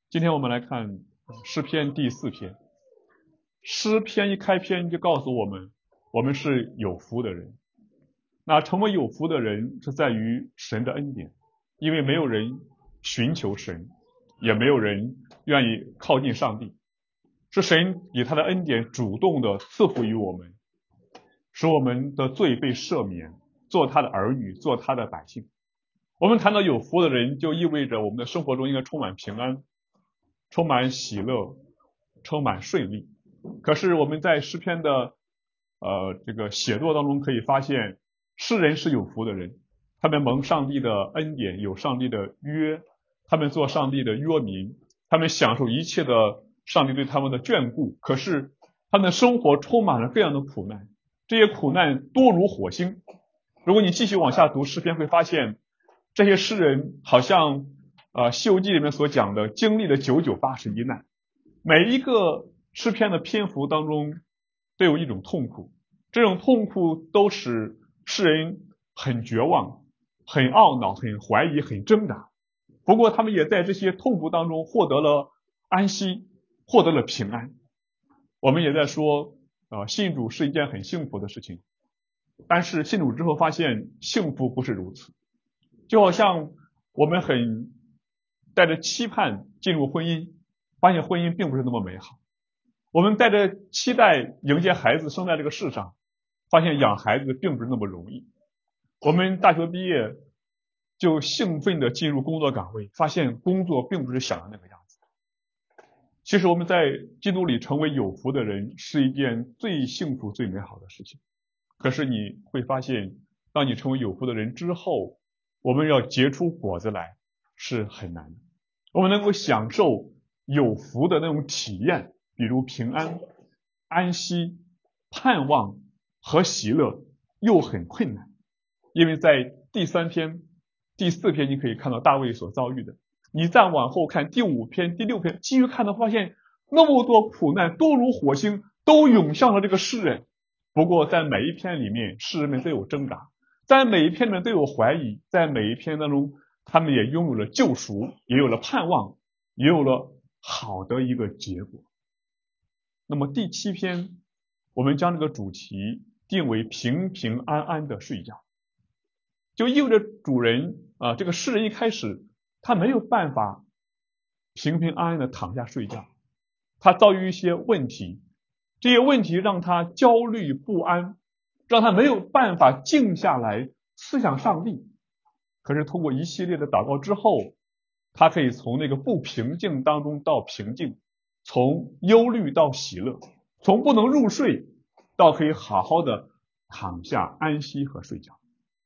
今天我们来看诗篇第4篇。诗篇一开篇就告诉我们，我们是有福的人。那成为有福的人是在于神的恩典，因为没有人寻求神，也没有人愿意靠近上帝，是神以他的恩典主动的赐福于我们，使我们的罪被赦免，做他的儿女，做他的百姓。我们谈到有福的人，就意味着我们的生活中应该充满平安，充满喜乐，充满顺利。可是我们在诗篇的这个写作当中可以发现，诗人是有福的人，他们蒙上帝的恩典，有上帝的约，他们做上帝的约民，他们享受一切的上帝对他们的眷顾。可是他们的生活充满了各样的苦难，这些苦难多如火星。如果你继续往下读诗篇，会发现这些诗人好像西游记里面所讲的经历了991难，每一个诗篇的篇幅当中都有一种痛苦，这种痛苦都使诗人很绝望，很懊恼，很怀疑，很挣扎。不过他们也在这些痛苦当中获得了安息，获得了平安。我们也在说信主是一件很幸福的事情，但是信主之后发现幸福不是如此。就好像我们很带着期盼进入婚姻，发现婚姻并不是那么美好。我们带着期待迎接孩子生在这个世上，发现养孩子并不是那么容易。我们大学毕业就兴奋地进入工作岗位，发现工作并不是想的那个样子。其实我们在基督里成为有福的人是一件最幸福最美好的事情。可是你会发现，当你成为有福的人之后，我们要结出果子来是很难的。我们能够享受有福的那种体验，比如平安、安息、盼望和喜乐，又很困难。因为在第3篇、第4篇你可以看到大卫所遭遇的，你再往后看第5篇、第6篇，继续看到发现那么多苦难多如火星都涌向了这个诗人。不过在每一篇里面，诗人们都有挣扎，在每一篇里面都有怀疑，在每一篇当中他们也拥有了救赎，也有了盼望，也有了好的一个结果。那么第7篇我们将这个主题定为平平安安的睡觉，就意味着主人这个诗人一开始他没有办法平平安安的躺下睡觉，他遭遇一些问题，这些问题让他焦虑不安，让他没有办法静下来思想上帝。可是通过一系列的祷告之后，他可以从那个不平静当中到平静，从忧虑到喜乐，从不能入睡到可以好好的躺下安息和睡觉。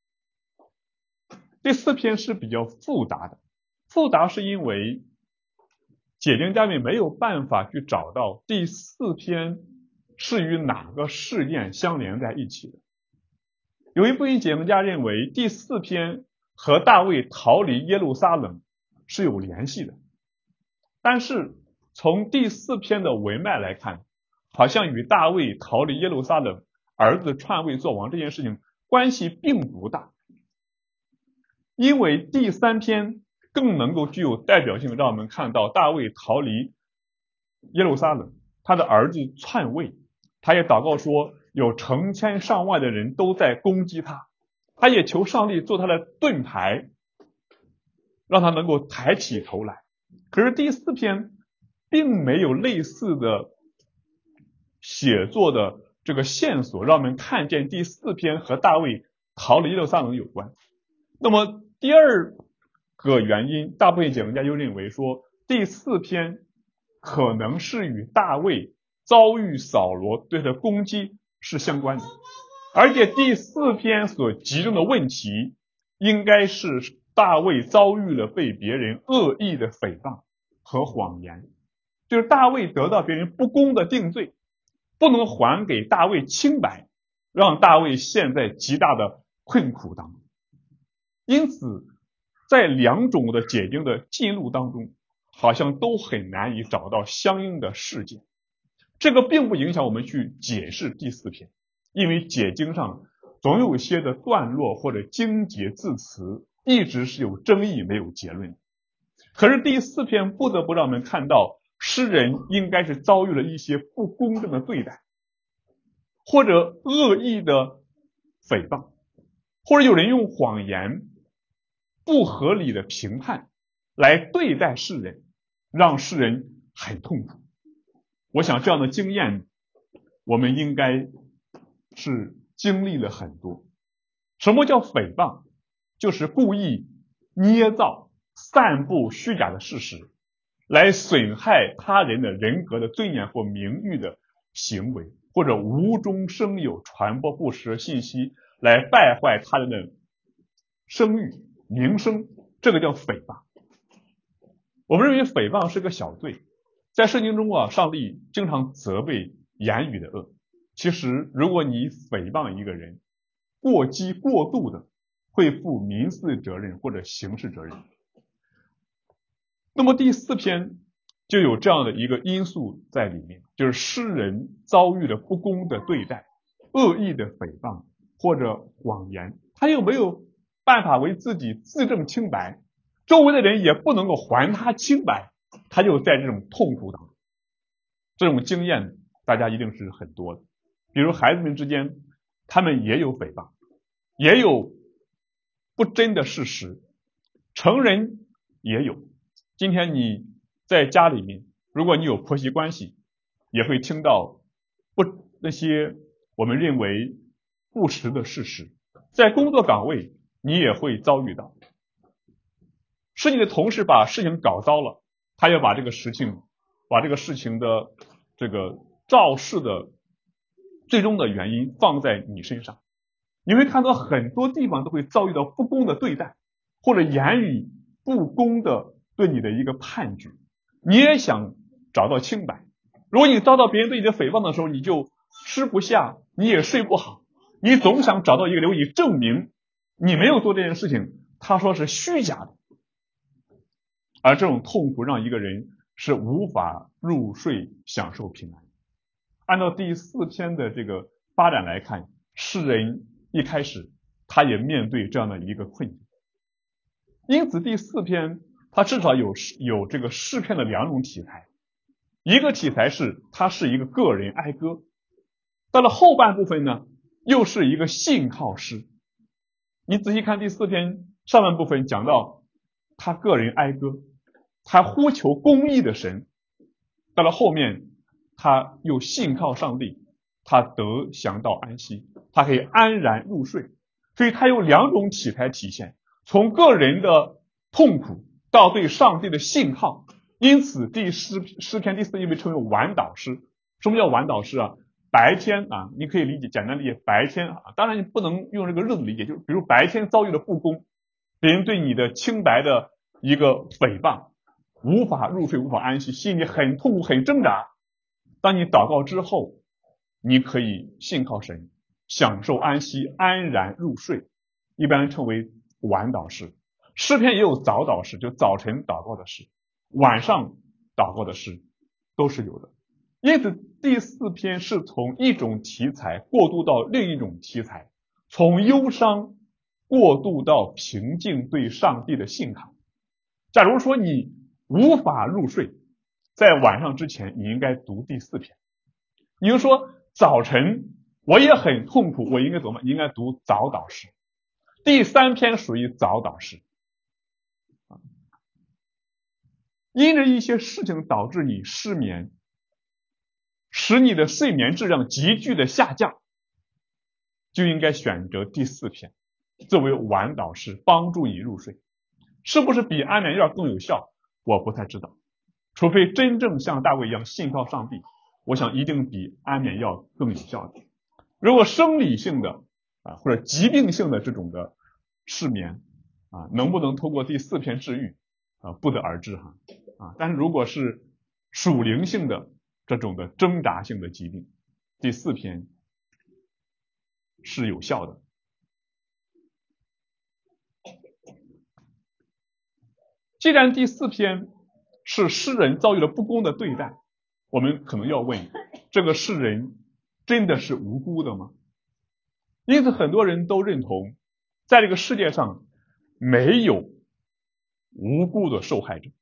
第4篇是比较复杂的，复杂是因为解经家们没有办法去找到第4篇是与哪个事件相连在一起的。有一部分解经家认为第4篇和大卫逃离耶路撒冷是有联系的，但是从第4篇的文脉来看，好像与大卫逃离耶路撒冷，儿子篡位做王这件事情关系并不大。因为第3篇更能够具有代表性，让我们看到大卫逃离耶路撒冷，他的儿子篡位，他也祷告说有成千上万的人都在攻击他，他也求上帝做他的盾牌，让他能够抬起头来。可是第4篇并没有类似的写作的这个线索，让我们看见第4篇和大卫逃离耶路撒冷有关。那么第二个原因，大部分解经家又认为说第4篇可能是与大卫遭遇扫罗对他的攻击是相关的，而且第4篇所集中的问题应该是大卫遭遇了被别人恶意的诽谤和谎言，就是大卫得到别人不公的定罪，不能还给大卫清白，让大卫陷在极大的困苦当中。因此在两种的解经的记录当中，好像都很难以找到相应的事件。这个并不影响我们去解释第4篇，因为解经上总有些的段落或者经节字词一直是有争议没有结论。 可是第4篇不得不让我们看到，诗人应该是遭遇了一些不公正的对待，或者恶意的诽谤，或者有人用谎言、不合理的评判来对待世人，让世人很痛苦。我想这样的经验我们应该是经历了很多。什么叫诽谤？就是故意捏造、散布虚假的事实，来损害他人的人格的尊严或名誉的行为，或者无中生有传播不实信息，来败坏他人的声誉、名声，这个叫诽谤。我们认为诽谤是个小罪，在圣经中上帝经常责备言语的恶。其实如果你诽谤一个人，过激过度的会负民事责任或者刑事责任。那么第4篇就有这样的一个因素在里面，就是诗人遭遇了不公的对待、恶意的诽谤或者谎言，他又没有办法为自己自证清白，周围的人也不能够还他清白，他就在这种痛苦当中。这种经验大家一定是很多的，比如孩子们之间，他们也有诽谤，也有不真的事实，成人也有。今天你在家里面，如果你有婆媳关系，也会听到那些我们认为不实的事实。在工作岗位，你也会遭遇到，是你的同事把事情搞糟了，他要把这个事情的这个肇事的最终的原因放在你身上。你会看到很多地方都会遭遇到不公的对待，或者言语不公的对你的一个判决，你也想找到清白。如果你遭到别人对你的诽谤的时候，你就吃不下，你也睡不好，你总想找到一个理由，你证明你没有做这件事情，他说是虚假的。而这种痛苦让一个人是无法入睡享受平安。按照第4篇的这个发展来看，诗人一开始他也面对这样的一个困境，因此第4篇他至少有这个诗篇的2种题材。一个题材是它是一个个人哀歌，到了后半部分呢，又是一个信靠诗。你仔细看第4篇上半部分，讲到他个人哀歌，他呼求公义的神，到了后面他又信靠上帝，他得享到安息，他可以安然入睡。所以他有2种题材体现，从个人的痛苦到对上帝的信靠。因此诗篇第4篇被称为晚祷诗。什么叫晚祷诗啊？白天你可以简单理解白天当然你不能用这个日子理解，就是比如白天遭遇了不公，别人对你的清白的一个诽谤，无法入睡，无法安息，心里很痛苦很挣扎。当你祷告之后，你可以信靠神，享受安息，安然入睡，一般称为晚祷诗。诗篇也有早祷诗，就早晨祷告的诗，晚上祷告的诗都是有的。因此第4篇是从一种题材过渡到另一种题材，从忧伤过渡到平静对上帝的信靠。假如说你无法入睡，在晚上之前你应该读第4篇。你就说早晨我也很痛苦，我应该怎么办？你应该读早祷诗。第3篇属于早祷诗。因着一些事情导致你失眠，使你的睡眠质量急剧的下降，就应该选择第4篇作为晚祷诗，帮助你入睡。是不是比安眠药更有效？我不太知道，除非真正像大卫一样信靠上帝，我想一定比安眠药更有效的。如果生理性的或者疾病性的这种的失眠能不能通过第4篇治愈不得而知但是如果是属灵性的这种的挣扎性的疾病，第4篇是有效的。既然第4篇是诗人遭遇了不公的对待，我们可能要问，这个诗人真的是无辜的吗？因此很多人都认同，在这个世界上没有无辜的受害者，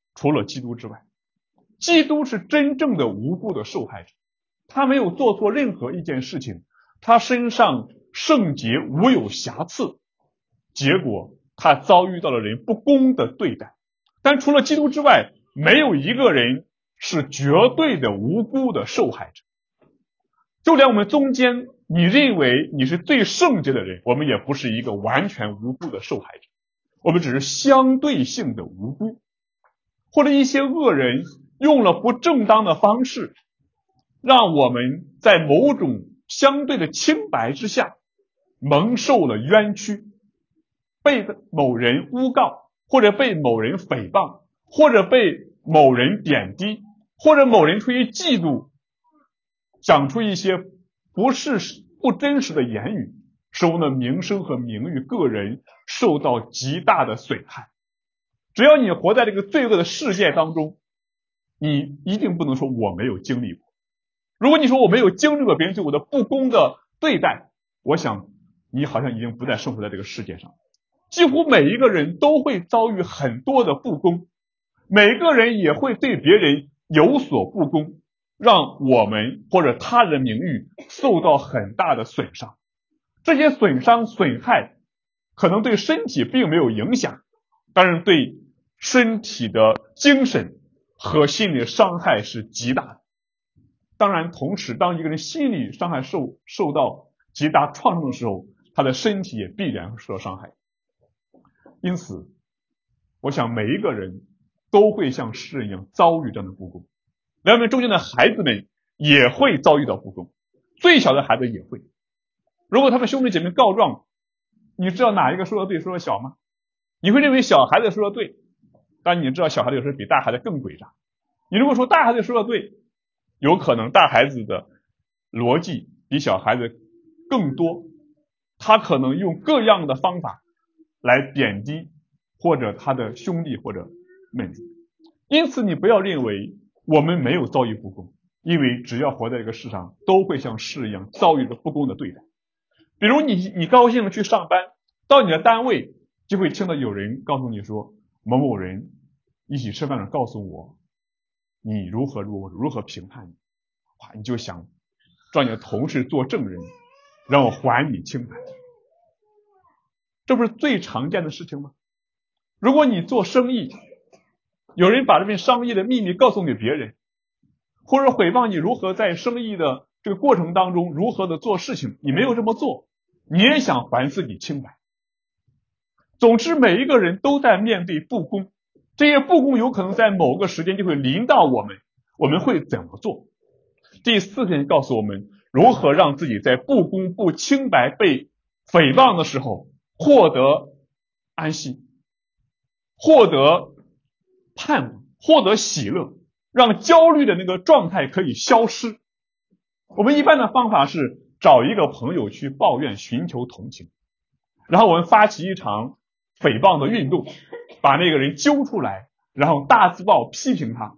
除了基督之外。基督是真正的无辜的受害者，他没有做错任何一件事情，他身上圣洁无有瑕疵，结果他遭遇到了人不公的对待。但除了基督之外，没有一个人是绝对的无辜的受害者。就连我们中间你认为你是最圣洁的人，我们也不是一个完全无辜的受害者，我们只是相对性的无辜，或者一些恶人用了不正当的方式，让我们在某种相对的清白之下蒙受了冤屈，被某人诬告，或者被某人诽谤，或者被某人贬低，或者某人出于嫉妒讲出一些不真实的言语，使我们的名声和名誉个人受到极大的损害。只要你活在这个罪恶的世界当中，你一定不能说我没有经历过。如果你说我没有经历过别人对我的不公的对待，我想你好像已经不再生活在这个世界上。几乎每一个人都会遭遇很多的不公，每个人也会对别人有所不公，让我们或者他人名誉受到很大的损伤。这些损伤损害可能对身体并没有影响，但是对身体的精神和心理的伤害是极大的。当然同时，当一个人心理伤害受到极大创伤的时候，他的身体也必然会受到伤害。因此我想每一个人都会像诗人一样遭遇这样的不公，连我们中间的孩子们也会遭遇到不公，最小的孩子也会。如果他们兄弟姐妹告状，你知道哪一个说的对说的小吗？你会认为小孩子说的对，但你知道小孩子有时候比大孩子更诡诈。你如果说大孩子说的对，有可能大孩子的逻辑比小孩子更多，他可能用各样的方法来贬低或者他的兄弟或者妹妹。因此你不要认为我们没有遭遇不公，因为只要活在这个世上，都会像诗一样遭遇着不公的对待。比如你高兴的去上班，到你的单位就会听到有人告诉你说，某某人一起吃饭的告诉我你如何评判你，哇，你就想让你的同事做证人，让我还你清白。这不是最常见的事情吗？如果你做生意，有人把这份商业的秘密告诉给别人，或者诽谤你如何在生意的这个过程当中如何的做事情，你没有这么做，你也想还自己清白。总之每一个人都在面对不公，这些不公有可能在某个时间就会临到我们，我们会怎么做？第四篇告诉我们如何让自己在不公不清白被诽谤的时候获得安息，获得盼望，获得喜乐，让焦虑的那个状态可以消失。我们一般的方法是找一个朋友去抱怨，寻求同情，然后我们发起一场诽谤的运动，把那个人揪出来，然后大字报批评他。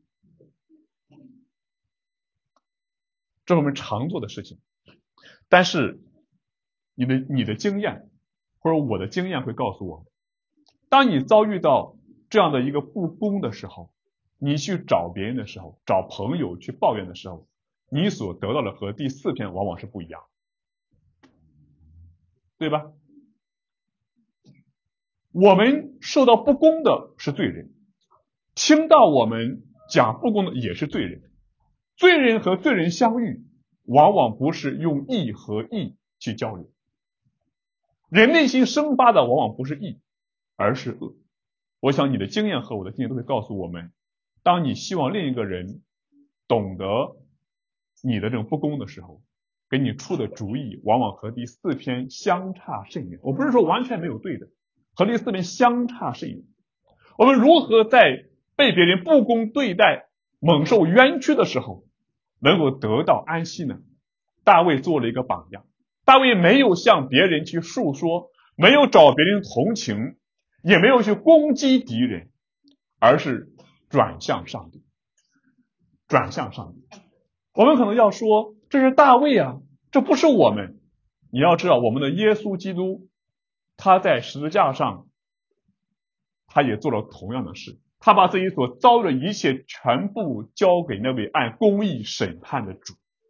这是我们常做的事情。但是你的经验或者我的经验会告诉我们，当你遭遇到这样的一个不公的时候，你去找别人的时候，找朋友去抱怨的时候，你所得到的和第四篇往往是不一样，对吧？我们受到不公的是罪人，听到我们讲不公的也是罪人。罪人和罪人相遇，往往不是用义和义去交流。人内心生发的往往不是义，而是恶。我想你的经验和我的经验都会告诉我们，当你希望另一个人懂得你的这种不公的时候，给你出的主意往往和第四篇相差甚远。我不是说完全没有对的，和第四篇相差甚远。我们如何在被别人不公对待、蒙受冤屈的时候能够得到安息呢？大卫做了一个榜样。大卫没有向别人去诉说，没有找别人同情，也没有去攻击敌人，而是转向上帝。转向上帝。我们可能要说，这是大卫啊，这不是我们。你要知道，我们的耶稣基督，他在十字架上他也做了同样的事， 他把自己所遭遇的一切全部交给那位按公义审判的主。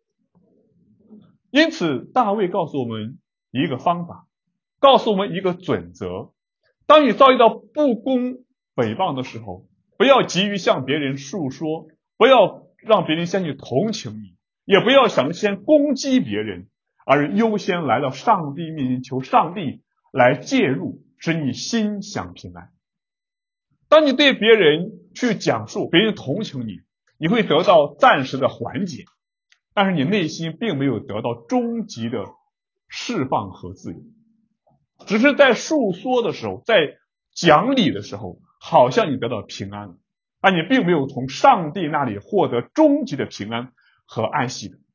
因此大卫告诉我们一个方法，告诉我们一个准则，当你遭遇到不公诽谤的时候，不要急于向别人诉说，不要让别人先去同情你，也不要想先攻击别人，而优先来到上帝面前，求上帝来介入，使你心享平安。当你对别人去讲述，别人同情你，你会得到暂时的缓解，但是你内心并没有得到终极的释放和自由，只是在诉说的时候，在讲理的时候，好像你得到平安了，但你并没有从上帝那里获得终极的平安和安息的。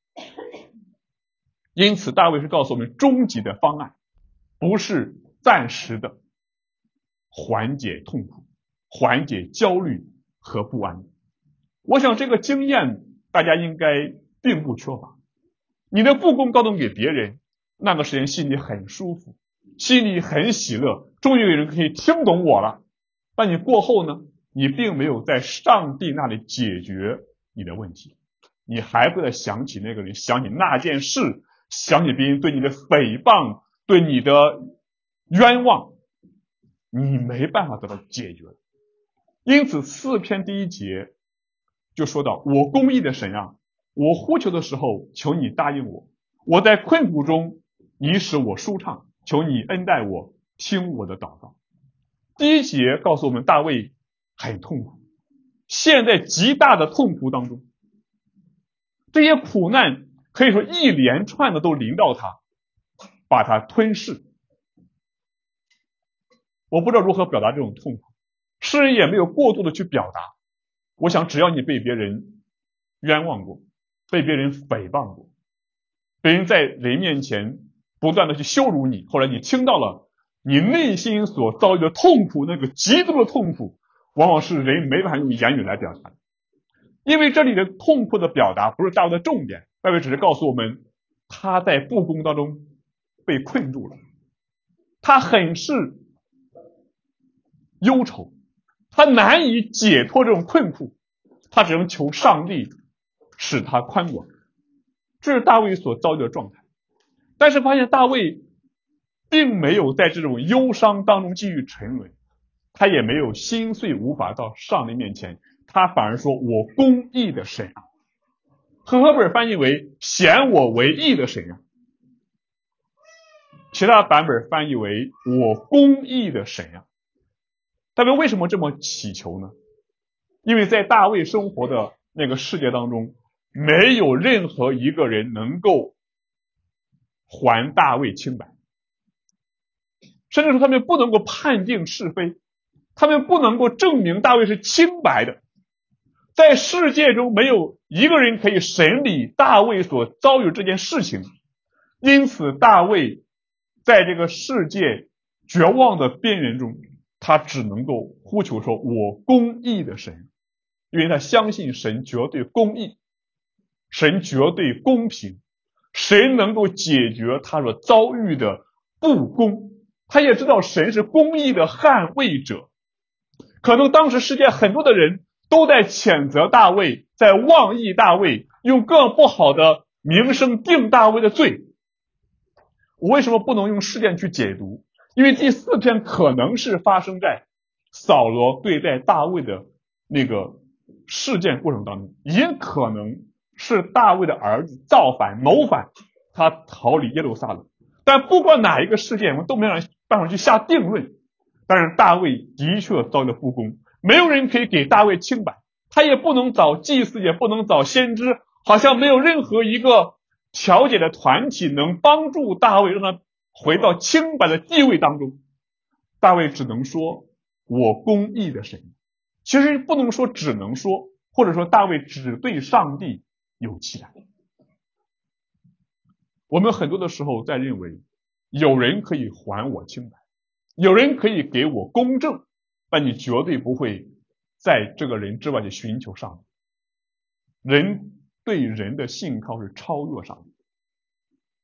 因此大卫是告诉我们，终极的方案不是暂时的缓解痛苦、缓解焦虑和不安。我想这个经验大家应该并不缺乏。你的不公告诉给别人，那个时间心里很舒服，心里很喜乐，终于有人可以听懂我了。但你过后呢，你并没有在上帝那里解决你的问题，你还会想起那个人，想起那件事，想起别人对你的诽谤，对你的冤枉，你没办法得到解决。因此4篇第1节就说到，我公义的神啊，我呼求的时候，求你答应我，我在困苦中，你使我舒畅，求你恩待我，听我的祷告。第1节告诉我们，大卫很痛苦，陷在极大的痛苦当中，这些苦难可以说一连串的都临到他，把他吞噬。我不知道如何表达这种痛苦，诗人也没有过度的去表达。我想只要你被别人冤枉过，被别人诽谤过，别人在人面前不断的去羞辱你，后来你听到了你内心所遭遇的痛苦，那个极度的痛苦，往往是人没办法用言语来表达的。因为这里的痛苦的表达不是大卫的重点，大卫只是告诉我们，他在不公当中被困住了，他很是忧愁，他难以解脱这种困苦，他只能求上帝使他宽广。这是大卫所遭遇的状态。但是发现大卫并没有在这种忧伤当中继续沉沦，他也没有心碎无法到上帝面前，他反而说，我公义的神啊。和合本翻译为显我为义的神啊，其他版本翻译为我公义的神啊。大卫为什么这么祈求呢？因为在大卫生活的那个世界当中，没有任何一个人能够还大卫清白，甚至说他们不能够判定是非，他们不能够证明大卫是清白的。在世界中没有一个人可以审理大卫所遭遇这件事情，因此大卫在这个世界绝望的边缘中，他只能够呼求说，我公义的神，因为他相信神绝对公义，神绝对公平，神能够解决他所遭遇的不公，他也知道神是公义的捍卫者。可能当时世界很多的人都在谴责大卫，在妄议大卫，用更不好的名声定大卫的罪。我为什么不能用事件去解读？因为第4篇可能是发生在扫罗对待大卫的那个事件过程当中，也可能是大卫的儿子造反谋反，他逃离耶路撒冷。但不管哪一个事件，我们都没有办法去下定论。但是大卫的确遭遇了不公，没有人可以给大卫清白，他也不能找祭司，也不能找先知，好像没有任何一个调解的团体能帮助大卫，让他回到清白的地位当中。大卫只能说，我公义的神。其实不能说只能说，或者说大卫只对上帝有期待。我们很多的时候在认为有人可以还我清白，有人可以给我公正，但你绝对不会在这个人之外去寻求上帝。人对人的信靠是超越上帝。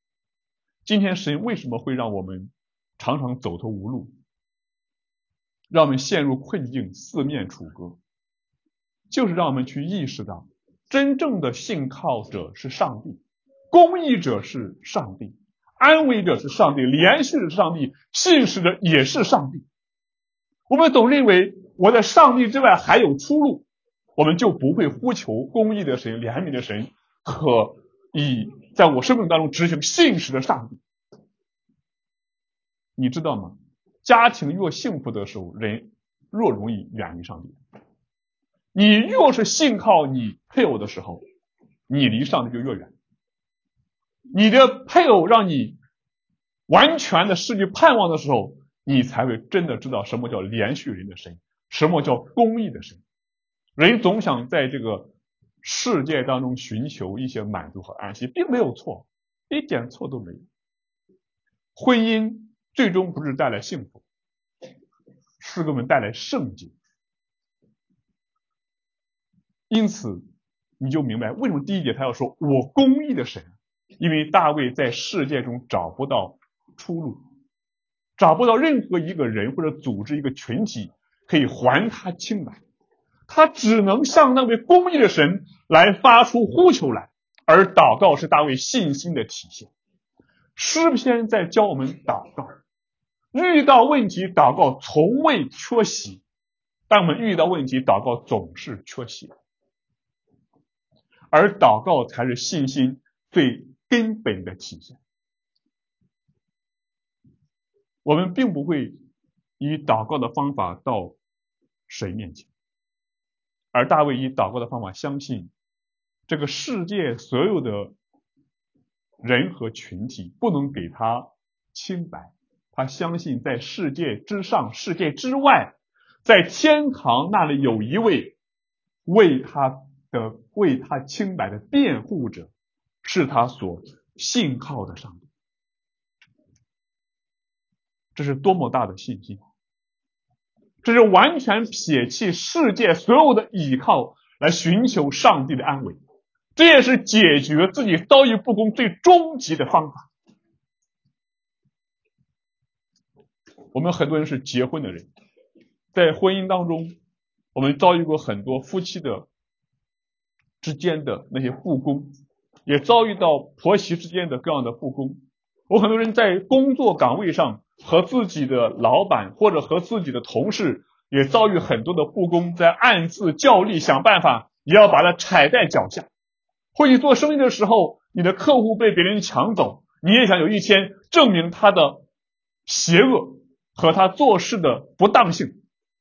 今天神为什么会让我们常常走投无路？ 让我们陷入困境，四面楚歌，就是让我们去意识到，真正的信靠者是上帝，公义者是上帝，安慰者是上帝，连续者是上帝，信使者也是上帝。我们总认为我在上帝之外还有出路，我们就不会呼求公义的神、怜悯的神和以在我生命当中执行信使的上帝。你知道吗？家庭越幸福的时候，人越容易远离上帝。你越是信靠你配偶的时候，你离上帝就越远。你的配偶让你完全的失去盼望的时候，你才会真的知道什么叫连续人的神，什么叫公义的神。人总想在这个世界当中寻求一些满足和安息，并没有错，一点错都没有。婚姻最终不是带来幸福，是给我们带来圣洁。因此你就明白为什么第一节他要说我公义的神，因为大卫在世界中找不到出路，找不到任何一个人或者组织一个群体可以还他清白，他只能向那位公义的神来发出呼求来，而祷告是大卫信心的体现。诗篇在教我们祷告，遇到问题祷告从未缺席，但我们遇到问题祷告总是缺席，而祷告才是信心最根本的体现。我们并不会以祷告的方法到神面前，而大卫以祷告的方法相信这个世界所有的人和群体不能给他清白，他相信在世界之上世界之外，在天堂那里有一位为他清白的辩护者，是他所信靠的上帝。这是多么大的信心，这是完全撇弃世界所有的倚靠来寻求上帝的安慰，这也是解决自己遭遇不公最终极的方法。我们很多人是结婚的人，在婚姻当中我们遭遇过很多夫妻的之间的那些不公，也遭遇到婆媳之间的各样的不公。我很多人在工作岗位上和自己的老板或者和自己的同事也遭遇很多的不公，在暗自较力，想办法也要把它踩在脚下。或你做生意的时候，你的客户被别人抢走，你也想有一天证明他的邪恶和他做事的不当性。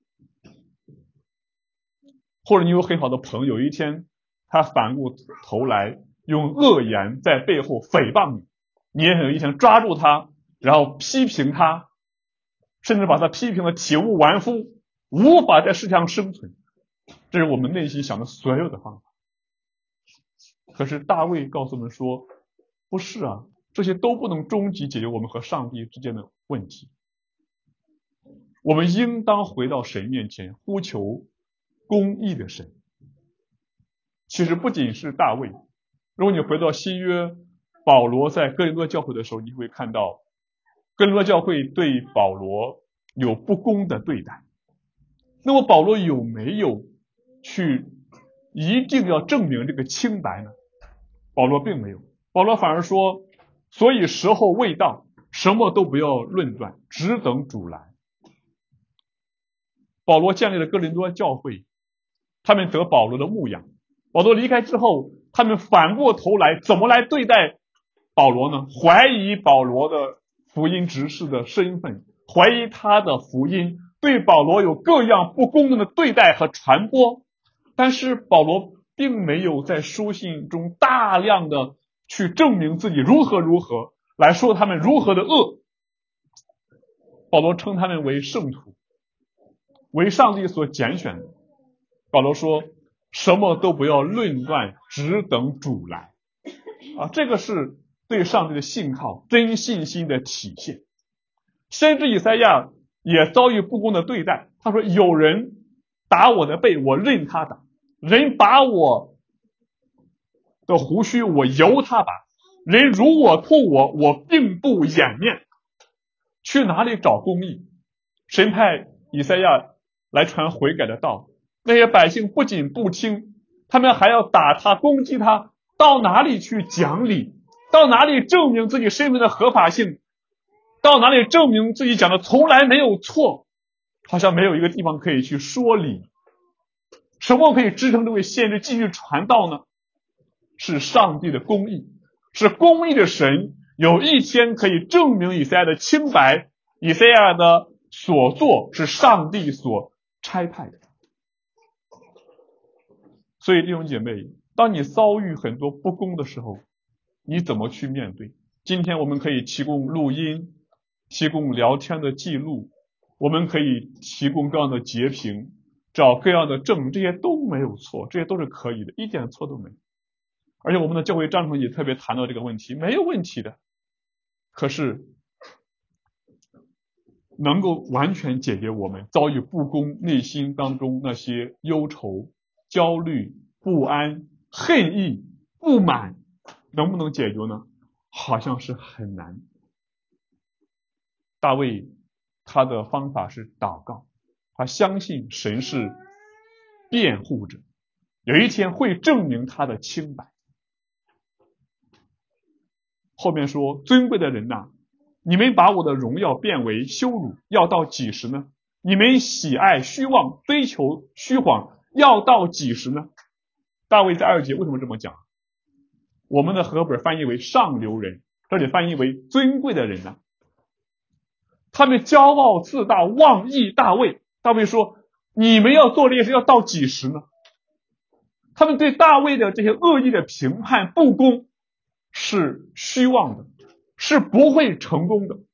或者你有很好的朋友，有一天他反过头来用恶言在背后诽谤你，你也很想抓住他，然后批评他，甚至把他批评的体无完肤，无法在世上生存。这是我们内心想的所有的方法。可是大卫告诉我们说，不是啊，这些都不能终极解决我们和上帝之间的问题。我们应当回到神面前，呼求公义的神。其实不仅是大卫，如果你回到新约，保罗在哥林多教会的时候，你会看到哥林多教会对保罗有不公的对待。那么保罗有没有去一定要证明这个清白呢？保罗并没有，保罗反而说，所以时候未到，什么都不要论断，只等主来。保罗建立了哥林多教会，他们得保罗的牧养。保罗离开之后，他们反过头来怎么来对待保罗呢？怀疑保罗的福音执事的身份，怀疑他的福音，对保罗有各样不公正的对待和传播。但是保罗并没有在书信中大量的去证明自己如何来说他们如何的恶。保罗称他们为圣徒，为上帝所拣选的。保罗说，什么都不要论断，只等主来。这个是对上帝的信靠、真信心的体现。先知以赛亚也遭遇不公的对待，他说，有人打我的背，我任他打；人拔我的胡须，我由他拔；人辱我吐我并不掩面。去哪里找公义？神派以赛亚来传悔改的道，那些百姓不仅不听，他们还要打他攻击他，到哪里去讲理？到哪里证明自己身份的合法性？到哪里证明自己讲的从来没有错？好像没有一个地方可以去说理。什么可以支撑这位先知继续传道呢？是上帝的公义，是公义的神有一天可以证明以赛亚的清白，以赛亚的所做是上帝所差派的。所以弟兄姐妹，当你遭遇很多不公的时候，你怎么去面对？今天我们可以提供录音，提供聊天的记录，我们可以提供各样的截屏，找各样的证，这些都没有错，这些都是可以的，一点错都没有。而且我们的教会章程也特别谈到这个问题，没有问题的。可是能够完全解决我们遭遇不公内心当中那些忧愁、焦虑、不安、恨意、不满，能不能解决呢？好像是很难。大卫他的方法是祷告，他相信神是辩护者，有一天会证明他的清白。后面说，尊贵的人呐，你们把我的荣耀变为羞辱，要到几时呢？你们喜爱虚妄，追求虚谎，要到几时呢？大卫在2节为什么这么讲？我们的和本翻译为上流人，这里翻译为尊贵的人呢？他们骄傲自大，妄议大卫。大卫说，你们要做这些事要到几时呢？他们对大卫的这些恶意的评判不公是虚妄的，是不会成功的。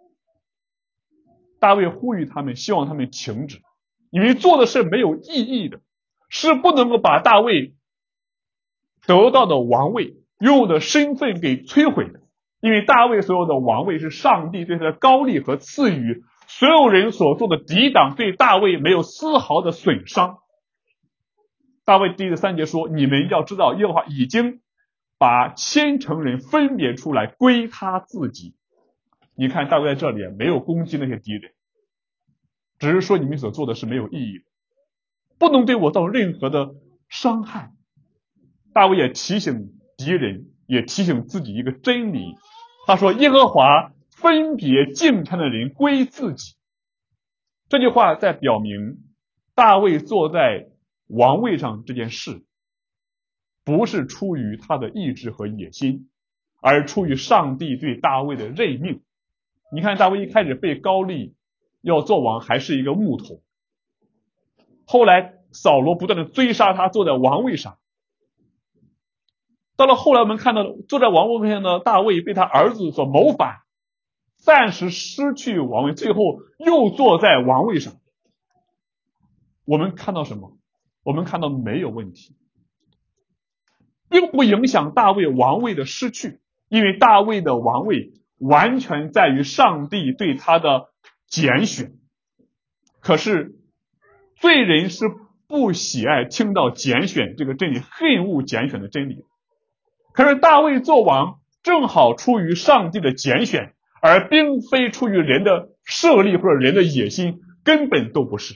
大卫呼吁他们，希望他们停止，因为做的是没有意义的，是不能够把大卫得到的王位、拥有的身份给摧毁的。因为大卫所有的王位是上帝对他的高立和赐予，所有人所做的抵挡对大卫没有丝毫的损伤。大卫第3节说，你们要知道耶和华已经把千城人分别出来归他自己。你看大卫在这里没有攻击那些敌人，只是说你们所做的是没有意义的，不能对我造成任何的伤害。大卫也提醒敌人，也提醒自己一个真理，他说耶和华分别敬虔的人归自己。这句话在表明大卫坐在王位上这件事不是出于他的意志和野心，而出于上帝对大卫的任命。你看大卫一开始被高立要做王还是一个木头，后来扫罗不断的追杀他，坐在王位上，到了后来我们看到坐在王位上的大卫被他儿子所谋反，暂时失去王位，最后又坐在王位上。我们看到什么？我们看到没有问题，并不影响大卫王位的失去，因为大卫的王位完全在于上帝对他的拣选。可是罪人是不喜爱听到拣选这个真理，恨恶拣选的真理。可是大卫做王正好出于上帝的拣选，而并非出于人的设立或者人的野心，根本都不是。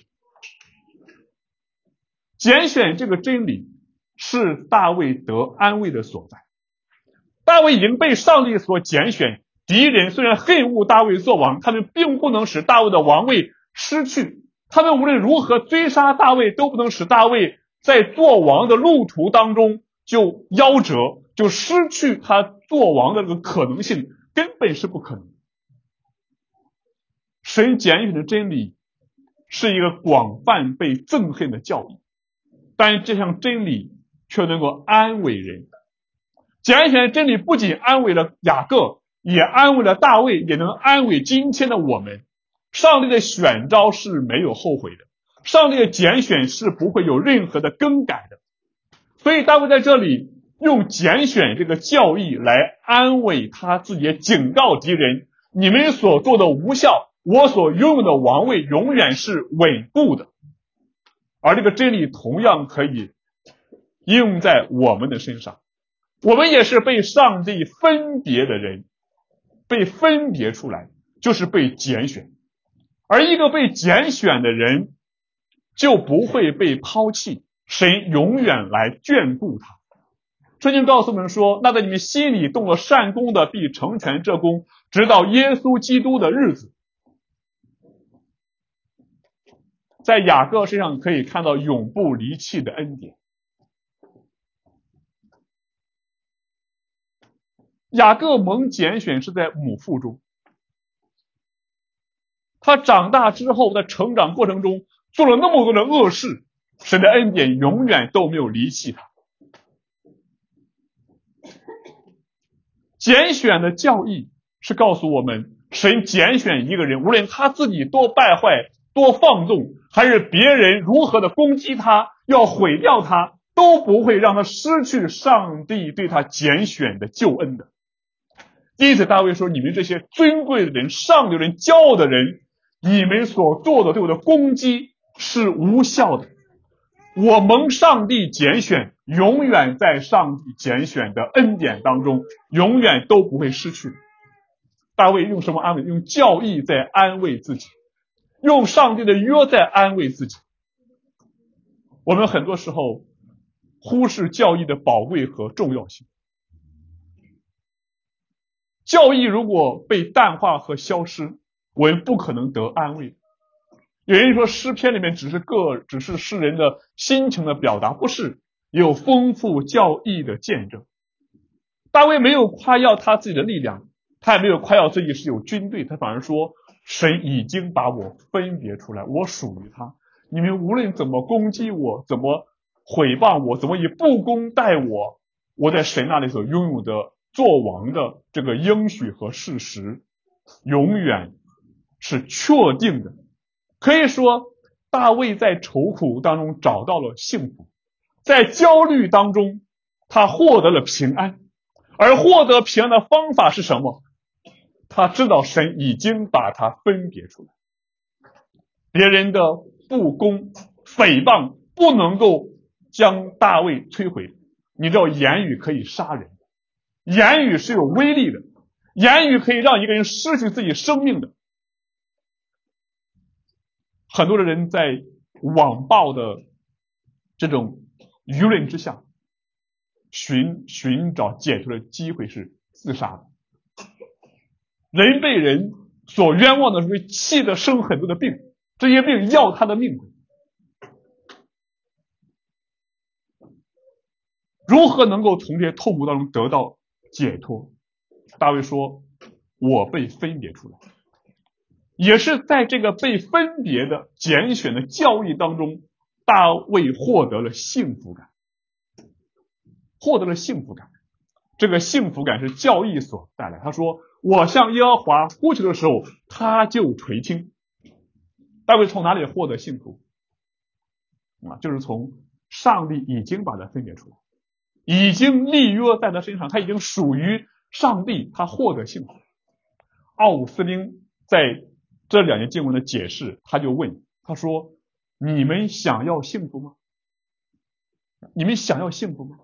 拣选这个真理是大卫得安慰的所在。大卫已经被上帝所拣选，敌人虽然恨恶大卫做王，他们并不能使大卫的王位失去，他们无论如何追杀大卫，都不能使大卫在做王的路途当中就夭折，就失去他做王的这个可能性，根本是不可能。神拣选的真理是一个广泛被憎恨的教义，但这项真理却能够安慰人。拣选的真理不仅安慰了雅各，也安慰了大卫，也能安慰今天的我们。上帝的选召是没有后悔的，上帝的拣选是不会有任何的更改的。所以大卫在这里用拣选这个教义来安慰他自己，警告敌人，你们所做的无效，我所拥有的王位永远是稳固的。而这个真理同样可以应用在我们的身上，我们也是被上帝分别的人，被分别出来就是被拣选。 而一个被拣选的人就不会被抛弃，神永远来眷顾他。圣经告诉我们说，那在你们心里动了善功的，必成全这功，直到耶稣基督的日子。在雅各身上可以看到永不离弃的恩典。雅各蒙拣选是在母腹中，他长大之后，在成长过程中做了那么多的恶事，神的恩典永远都没有离弃他。拣选的教义是告诉我们，神拣选一个人，无论他自己多败坏、多放纵，还是别人如何的攻击他，要毁掉他，都不会让他失去上帝对他拣选的救恩的。因此大卫说，你们这些尊贵的人、上流人、骄傲的人，你们所做的对我的攻击是无效的。我蒙上帝拣选，永远在上帝拣选的恩典当中，永远都不会失去。大卫用什么安慰？用教义在安慰自己，用上帝的约在安慰自己。我们很多时候忽视教义的宝贵和重要性。教义如果被淡化和消失，我们不可能得安慰。有人说诗篇里面只是诗人的心情的表达，不是，有丰富教义的见证。大卫没有夸耀他自己的力量，他也没有夸耀自己是有军队，他反而说神已经把我分别出来，我属于他。你们无论怎么攻击我，怎么毁谤我，怎么以不公待我，我在神那里所拥有的作王的这个应许和事实永远是确定的。可以说大卫在愁苦当中找到了幸福，在焦虑当中他获得了平安。而获得平安的方法是什么？他知道神已经把他分别出来。别人的不公诽谤不能够将大卫摧毁。你知道言语可以杀人，言语是有威力的，言语可以让一个人失去自己生命的。很多的人在网暴的这种舆论之下寻找解脱的机会是自杀的。人被人所冤枉的时候，气得生很多的病，这些病要他的命。如何能够从这些痛苦当中得到解脱？大卫说，我被分别出来。也是在这个被分别的拣选的教义当中，大卫获得了幸福感。获得了幸福感，这个幸福感是教义所带来。他说，我向耶和华呼求的时候，他就垂听。大卫从哪里获得幸福？就是从上帝已经把他分别出来，已经立约在他身上，他已经属于上帝，他获得幸福。奥古斯丁在这两节经文的解释，他就问，他说，你们想要幸福吗？你们想要幸福吗？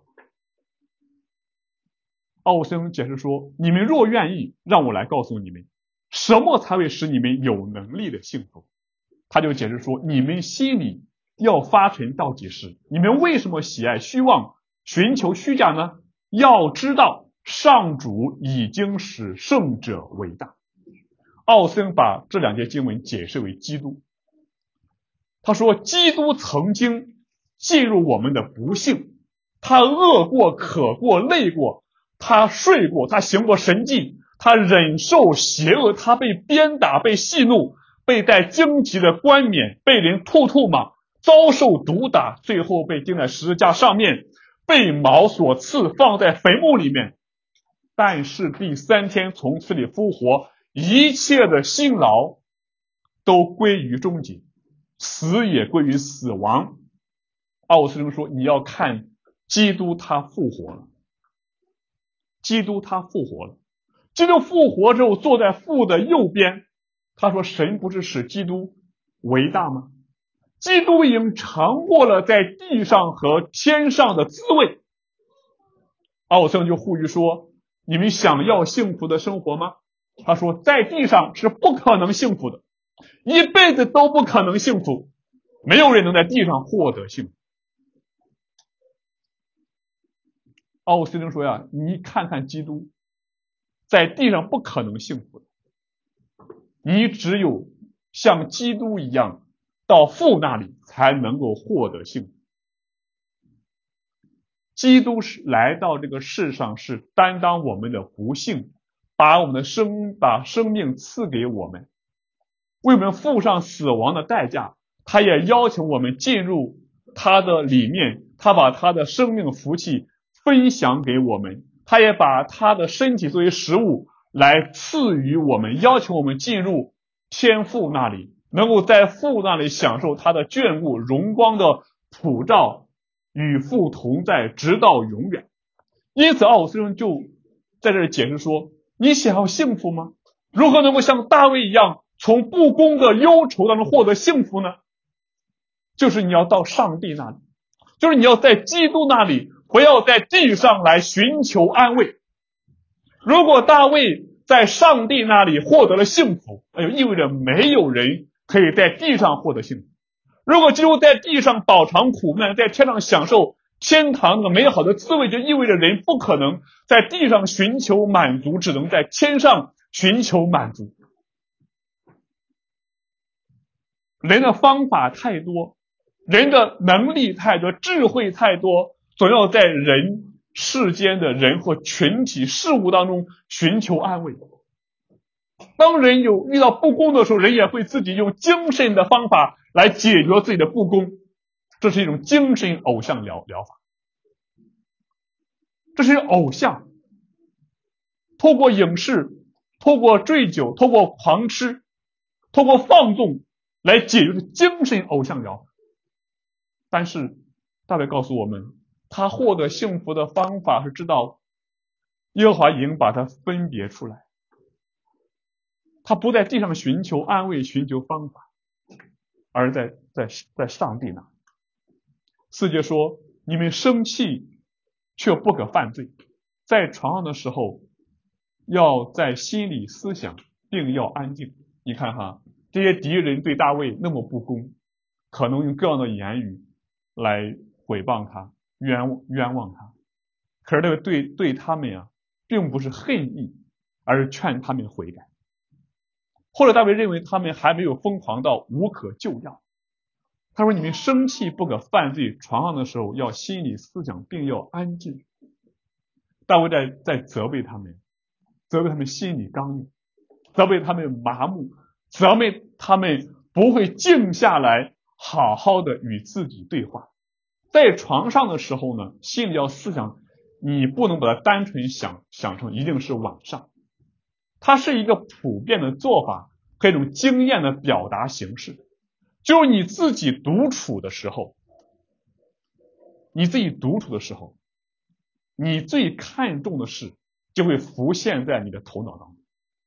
奥古斯丁解释说，你们若愿意，让我来告诉你们，什么才会使你们有能力的幸福。他就解释说，你们心里要发沉到几时？你们为什么喜爱虚妄，寻求虚假呢？要知道上主已经使圣者伟大。奥斯丁把这两节经文解释为基督。他说，基督曾经进入我们的不幸，他饿过、渴过、累过，他睡过，他行过神迹，他忍受邪恶，他被鞭打、被戏怒，被戴荆棘的冠冕，被人吐骂，遭受毒打，最后被钉在十字架上面，被矛所刺，放在坟墓里面。但是第三天从死里复活，一切的辛劳都归于终结，死也归于死亡。奥斯丁说，你要看基督他复活了。基督他复活了。基督复活之后坐在父的右边，他说，神不是使基督伟大吗？基督已经尝过了在地上和天上的滋味。奥斯丁就呼吁说，你们想要幸福的生活吗？他说，在地上是不可能幸福的， 一辈子都不可能幸福，没有人能在地上获得幸福。奥古斯丁说呀，你看看基督，在地上不可能幸福的，你只有像基督一样到父那里才能够获得幸福。基督是来到这个世上，是担当我们的不幸，把生命赐给我们，为我们付上死亡的代价。他也邀请我们进入他的里面，他把他的生命福气分享给我们，他也把他的身体作为食物来赐予我们，要求我们进入天父那里，能够在父那里享受他的眷顾，荣光的普照，与父同在，直到永远。因此奥古斯丁就在这儿解释说，你想要幸福吗？如何能够像大卫一样从不公的忧愁当中获得幸福呢？就是你要到上帝那里，就是你要在基督那里，不要在地上来寻求安慰。如果大卫在上帝那里获得了幸福，意味着没有人可以在地上获得幸福。如果基督在地上饱尝苦难，在天上享受天堂的美好的滋味，就意味着人不可能在地上寻求满足，只能在天上寻求满足。人的方法太多，人的能力太多，智慧太多，总要在世间的人或群体事物当中寻求安慰。当人遇到不公的时候，人也会自己用精神的方法来解决自己的不公，这是一种精神偶像疗法。这是偶像透过影视，透过醉酒，透过狂吃，透过放纵来解决精神偶像疗法。但是大卫告诉我们，他获得幸福的方法是知道耶和华已经把它分别出来，他不在地上寻求安慰，寻求方法，而在上帝那。4节说，你们生气却不可犯罪，在床上的时候要在心里思想，并要安静。你看哈，这些敌人对大卫那么不公，可能用各样的言语来毁谤他，冤枉他，可是这个对他们并不是恨意，而是劝他们悔改。或者大卫认为他们还没有疯狂到无可救药，他说，你们生气不可犯罪，床上的时候要心里思想，并要安静。大卫在责备他们心里刚硬，责备他们麻木，责备他们不会静下来好好的与自己对话。在床上的时候呢，心里要思想，你不能把它单纯想成一定是晚上，它是一个普遍的做法和一种经验的表达形式。就是你自己独处的时候，你最看重的事就会浮现在你的头脑当中，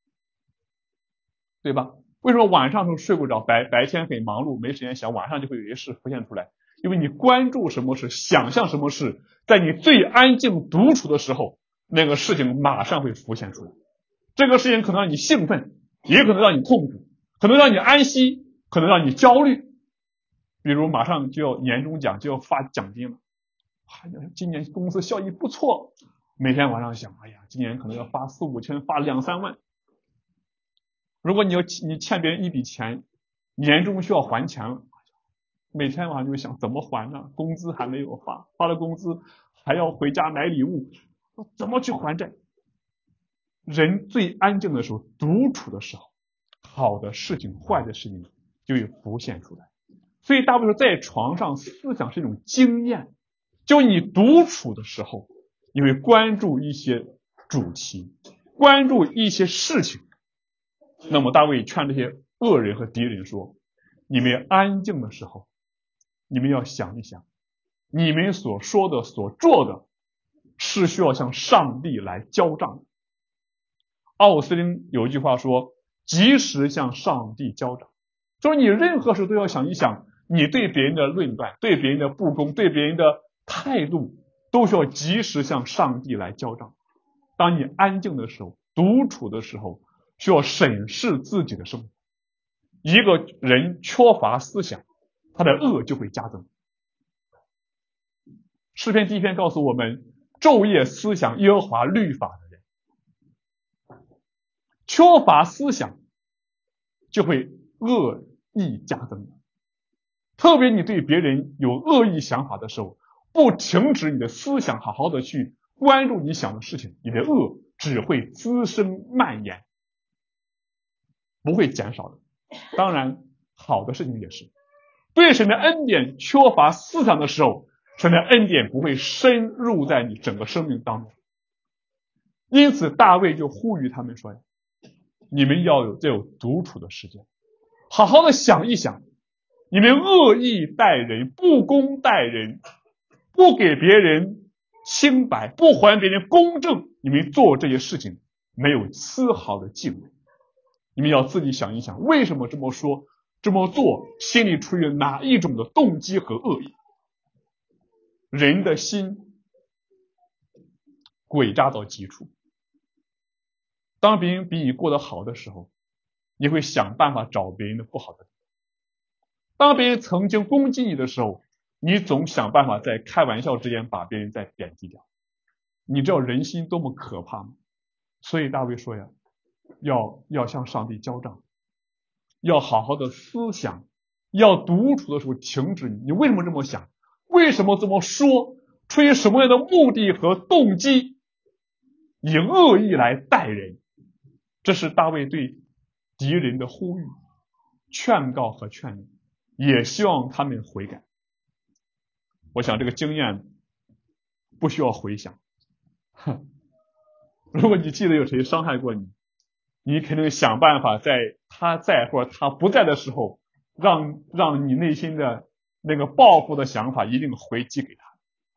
对吧？为什么晚上都睡不着，白天很忙碌没时间想，晚上就会有些事浮现出来？因为你关注什么事，想象什么事，在你最安静独处的时候，那个事情马上会浮现出来。这个事情可能让你兴奋，也可能让你痛苦，可能让你安息，可能让你焦虑。比如马上就要年终奖，就要发奖金了，今年公司效益不错，每天晚上想，今年可能要发4、5千，发2、3万。如果你欠别人一笔钱，年终需要还钱了，每天晚上就想怎么还呢？工资还没有发，发了工资还要回家买礼物，怎么去还债？人最安静的时候，独处的时候，好的事情、坏的事情就会浮现出来。所以大部分在床上思想是一种经验，就你独处的时候，你会关注一些主题，关注一些事情。那么大卫劝这些恶人和敌人说，你们安静的时候，你们要想一想，你们所说的所做的是需要向上帝来交账的。奥斯汀有一句话说，及时向上帝交账，就是你任何事都要想一想，你对别人的论断，对别人的不公，对别人的态度，都需要及时向上帝来交账。当你安静的时候，独处的时候，需要审视自己的生活， 一个人缺乏思想，他的恶就会加增。诗篇第1篇告诉我们，昼夜思想耶和华律法的人，缺乏思想就会恶意加增。特别你对别人有恶意想法的时候，不停止你的思想，好好的去关注你想的事情，你的恶只会滋生蔓延，不会减少的。当然好的事情也是，对神的恩典缺乏思想的时候，神的恩典不会深入在你整个生命当中。因此大卫就呼吁他们说，你们要有独处的时间，好好的想一想，你们恶意待人，不公待人，不给别人清白，不还别人公正，你们做这些事情没有丝毫的敬畏。你们要自己想一想，为什么这么说这么做，心里出于哪一种的动机和恶意。人的心诡诈到极处，当别人比你过得好的时候，你会想办法找别人的不好的地方。当别人曾经攻击你的时候，你总想办法在开玩笑之间把别人再贬低掉。你知道人心多么可怕吗？所以大卫说呀，要向上帝交账，要好好的思想，要独处的时候停止你为什么这么想，为什么这么说，出于什么样的目的和动机，以恶意来待人。这是大卫对敌人的呼吁、劝告和劝勉，也希望他们悔改。我想这个经验不需要回想。如果你记得有谁伤害过你，你肯定想办法在他在或者他不在的时候，让你内心的那个报复的想法一定回击给他。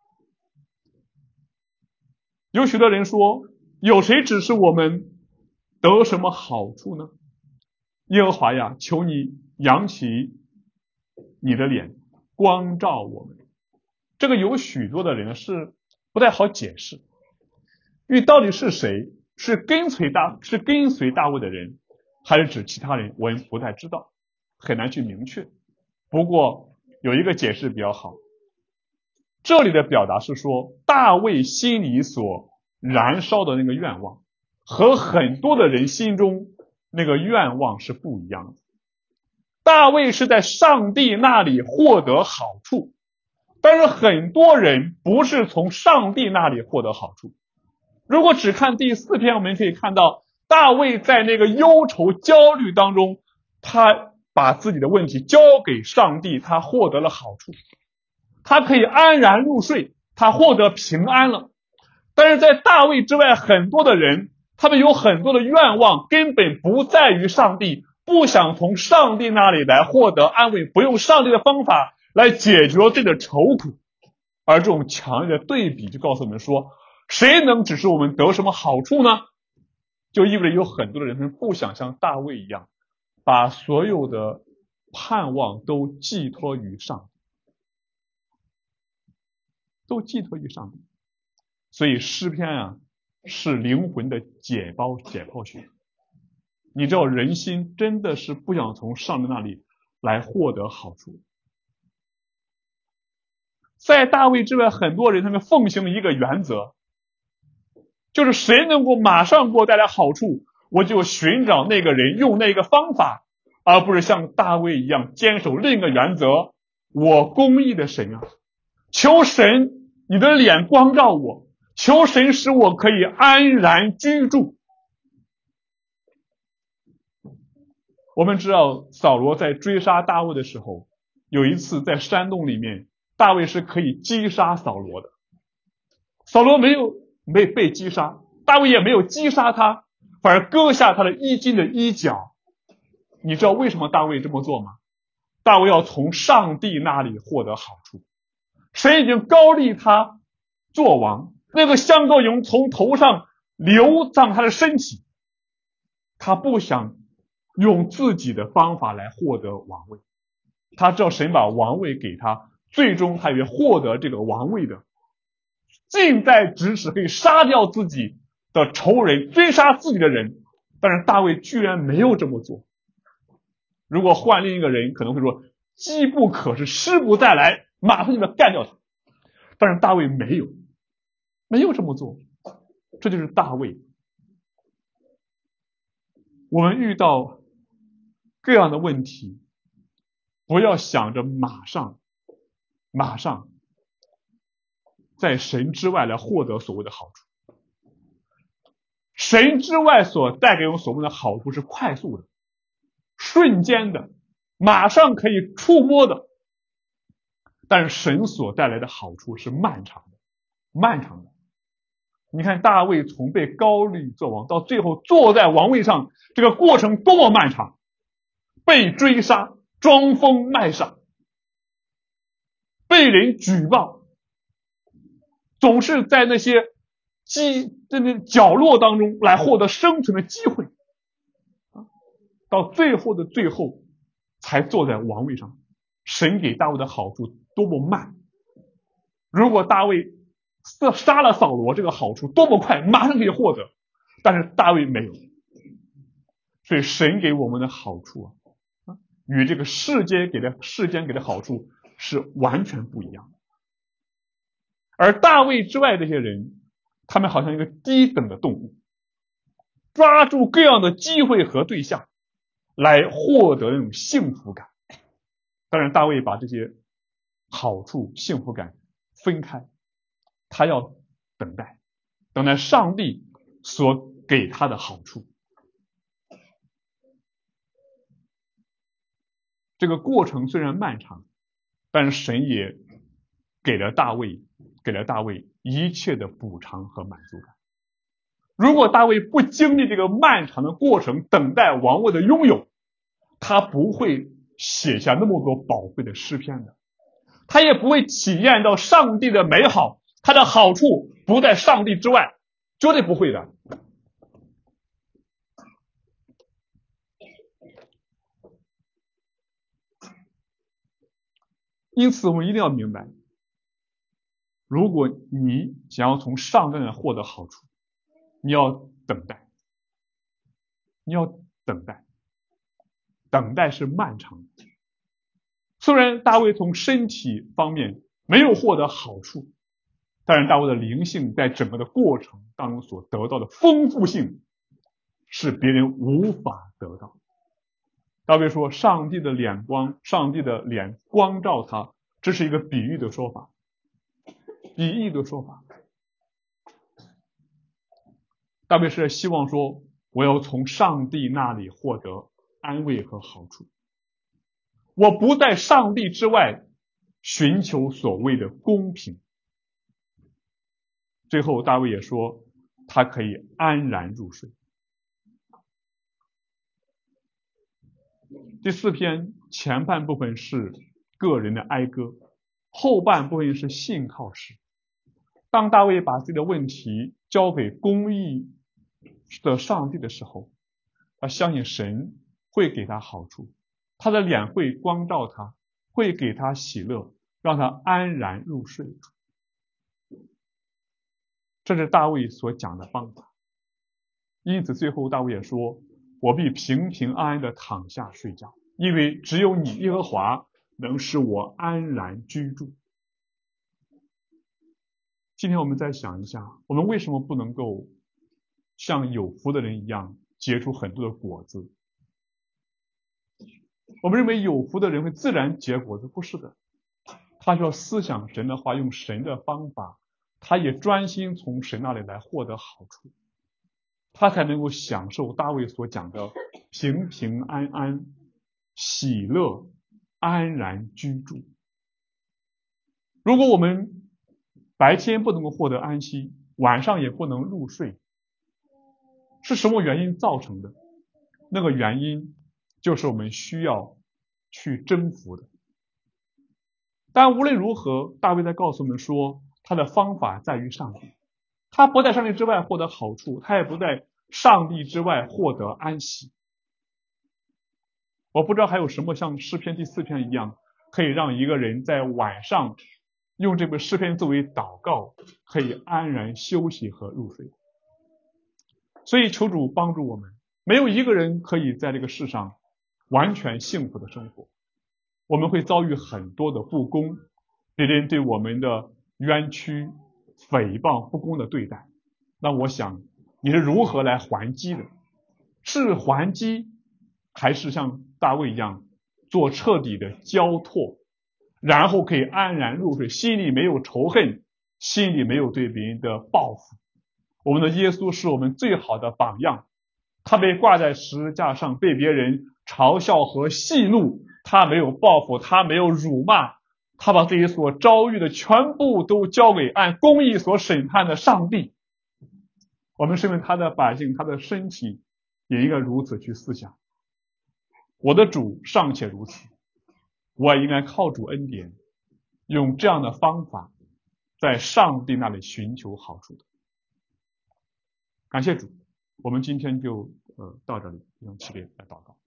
有许多人说，有谁指示我们得什么好处呢？耶和华呀，求你扬起你的脸，光照我们。这个有许多的人是不太好解释，因为到底是谁，是跟随大卫的人，还是指其他人，我也不太知道，很难去明确。不过有一个解释比较好，这里的表达是说，大卫心里所燃烧的那个愿望，和很多的人心中那个愿望是不一样的。大卫是在上帝那里获得好处，但是很多人不是从上帝那里获得好处。如果只看第4篇，我们可以看到大卫在那个忧愁焦虑当中，他把自己的问题交给上帝，他获得了好处，他可以安然入睡，他获得平安了。但是在大卫之外，很多的人，他们有很多的愿望根本不在于上帝，不想从上帝那里来获得安慰，不用上帝的方法来解决这个愁苦。而这种强烈的对比就告诉我们说，谁能指示我们得什么好处呢？就意味着有很多的人不想像大卫一样，把所有的盼望都寄托于上帝，所以诗篇啊，是灵魂的解剖学。你知道人心真的是不想从上帝那里来获得好处。在大卫之外，很多人他们奉行一个原则，就是谁能够马上给我带来好处，我就寻找那个人，用那个方法，而不是像大卫一样坚守另一个原则，我公义的神啊，求神你的脸光照我，求神使我可以安然居住。我们知道扫罗在追杀大卫的时候，有一次在山洞里面，大卫是可以击杀扫罗的。扫罗没被击杀，大卫也没有击杀他，反而割下他的衣襟的衣角。你知道为什么大卫这么做吗？大卫要从上帝那里获得好处，神已经高立他做王，那个香膏油从头上流上他的身体，他不想用自己的方法来获得王位，他知道神把王位给他，最终他也获得这个王位的，近在咫尺，可以杀掉自己的仇人，追杀自己的人。但是大卫居然没有这么做， 如果换另一个人，可能会说机不可失，失不再来，马上就要干掉他。但是大卫没有这么做，这就是大卫。我们遇到各样的问题，不要想着马上在神之外来获得所谓的好处。神之外所带给我们所谓的好处是快速的、瞬间的，马上可以触摸的。但是神所带来的好处是漫长的。你看大卫从被膏立做王到最后坐在王位上，这个过程多么漫长，被追杀，装疯卖傻，被人举报，总是在那些角落当中来获得生存的机会，到最后的最后才坐在王位上。神给大卫的好处多么慢，如果大卫杀了扫罗，这个好处多么快，马上可以获得，但是大卫没有。所以神给我们的好处与这个世间给的好处是完全不一样的。而大卫之外这些人，他们好像一个低等的动物，抓住各样的机会和对象来获得那种幸福感。当然大卫把这些好处幸福感分开，他要等待上帝所给他的好处。这个过程虽然漫长，但是神也给了大卫一切的补偿和满足感。如果大卫不经历这个漫长的过程，等待王位的拥有，他不会写下那么多宝贵的诗篇的，他也不会体验到上帝的美好，他的好处不在上帝之外，绝对不会的。因此我们一定要明白，如果你想要从上帝那获得好处，你要等待，等待是漫长的。虽然大卫从身体方面没有获得好处，但是大卫的灵性在整个的过程当中所得到的丰富性是别人无法得到。大卫说上帝的脸光照他，这是一个比喻的说法。大卫是希望说，我要从上帝那里获得安慰和好处，我不在上帝之外寻求所谓的公平。最后大卫也说他可以安然入睡。第4篇前半部分是个人的哀歌，后半部分是信靠诗。当大卫把自己的问题交给公义的上帝的时候，他相信神会给他好处，他的脸会光照他，会给他喜乐，让他安然入睡。这是大卫所讲的方法。因此最后大卫也说，我必平平安安的躺下睡觉，因为只有你耶和华能使我安然居住。今天我们再想一下，我们为什么不能够像有福的人一样结出很多的果子？我们认为有福的人会自然结果子，不是的，他需要思想神的话，用神的方法，他也专心从神那里来获得好处，他才能够享受大卫所讲的平平安安、喜乐、安然居住。如果我们白天不能够获得安息，晚上也不能入睡，是什么原因造成的？那个原因就是我们需要去征服的。但无论如何，大卫在告诉我们说，他的方法在于上帝，他不在上帝之外获得好处，他也不在上帝之外获得安息。我不知道还有什么像诗篇第4篇一样，可以让一个人在晚上用这个诗篇作为祷告，可以安然休息和入睡。所以求主帮助我们，没有一个人可以在这个世上完全幸福的生活，我们会遭遇很多的不公，别人对我们的冤屈、诽谤、不公的对待。那我想你是如何来还击的？是还击，还是像大卫一样做彻底的交托，然后可以安然入睡，心里没有仇恨，心里没有对别人的报复？我们的耶稣是我们最好的榜样，他被挂在十字架上，被别人嘲笑和戏怒，他没有报复，他没有辱骂，他把自己所遭遇的全部都交给按公义所审判的上帝。我们身为他的百姓，他的身体也应该如此去思想。我的主尚且如此，我也应该靠主恩典，用这样的方法在上帝那里寻求好处的。感谢主，我们今天就到这里，用起立来祷告。